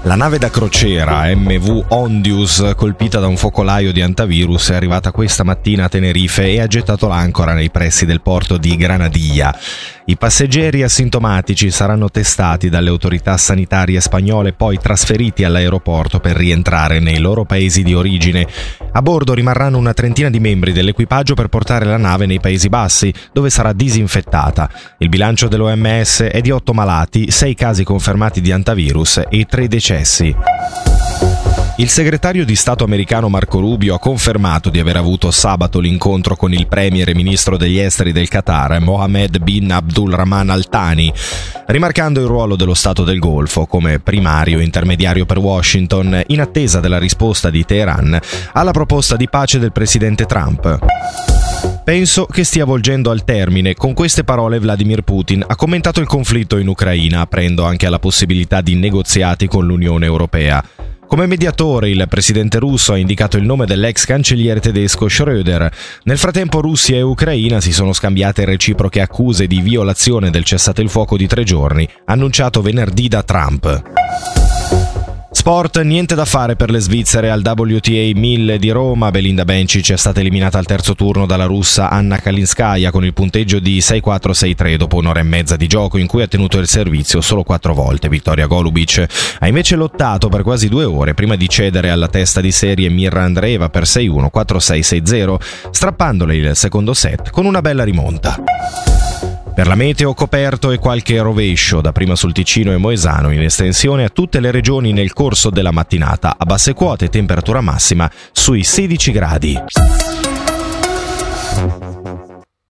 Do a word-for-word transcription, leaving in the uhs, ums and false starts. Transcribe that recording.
La nave da crociera M V Ondius, colpita da un focolaio di antivirus, è arrivata questa mattina a Tenerife e ha gettato l'ancora nei pressi del porto di Granadilla. I passeggeri asintomatici saranno testati dalle autorità sanitarie spagnole, poi trasferiti all'aeroporto per rientrare nei loro paesi di origine. A bordo rimarranno una trentina di membri dell'equipaggio per portare la nave nei Paesi Bassi, dove sarà disinfettata. Il bilancio dell'O M S è di otto malati, sei casi confermati di antivirus e tre decessi. Il segretario di Stato americano Marco Rubio ha confermato di aver avuto sabato l'incontro con il premier e ministro degli esteri del Qatar, Mohammed bin Abdulrahman Al Thani, rimarcando il ruolo dello Stato del Golfo come primario intermediario per Washington in attesa della risposta di Teheran alla proposta di pace del presidente Trump. Penso che stia volgendo al termine. Con queste parole Vladimir Putin ha commentato il conflitto in Ucraina, aprendo anche alla possibilità di negoziati con l'Unione Europea. Come mediatore il presidente russo ha indicato il nome dell'ex cancelliere tedesco Schröder. Nel frattempo Russia e Ucraina si sono scambiate reciproche accuse di violazione del cessate-il-fuoco di tre giorni, annunciato venerdì da Trump. Sport, niente da fare per le svizzere al W T A mille di Roma. Belinda Bencic è stata eliminata al terzo turno dalla russa Anna Kalinskaya con il punteggio di sei quattro sei tre dopo un'ora e mezza di gioco in cui ha tenuto il servizio solo quattro volte. Victoria Golubic ha invece lottato per quasi due ore prima di cedere alla testa di serie Mirra Andreeva per sei uno quattro sei sei zero, strappandole il secondo set con una bella rimonta. Per la meteo, coperto e qualche rovescio, dapprima sul Ticino e Moesano, in estensione a tutte le regioni nel corso della mattinata. A basse quote, temperatura massima sui sedici gradi.